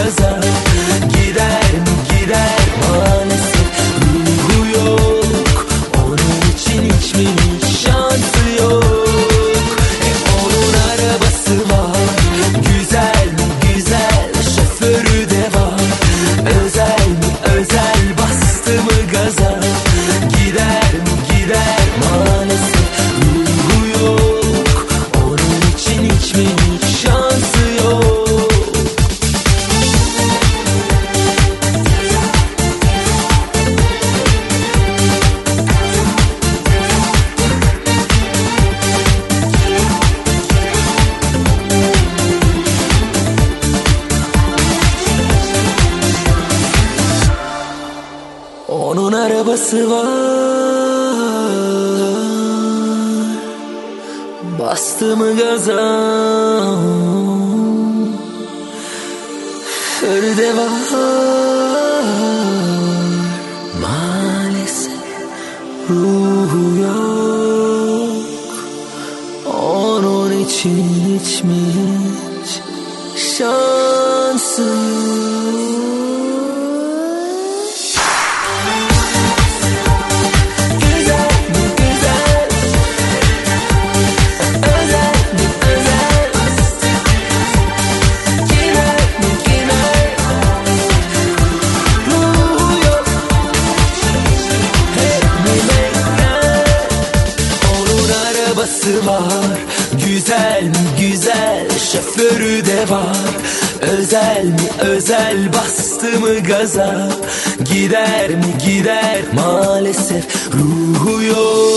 gaza? Gider mi gider maalesef, ruhu yok. Onun için hiç mi hiç şansı yok. Onun arabası var, güzel mi güzel, şoförü de var. Özel mi özel, bastı mı gaza? Gider mi gider maalesef, ruhu yok. Onun için hiç mi hiç şansı yok. Onun arabası var, bastı mı gaza? Önde var, maalesef ruhu yok. Onun için hiç mi hiç şansı yok. Var, güzel mi güzel, şoförü de var. Özel mi özel, bastı mı gaza? Gider mi gider maalesef, ruhu yok.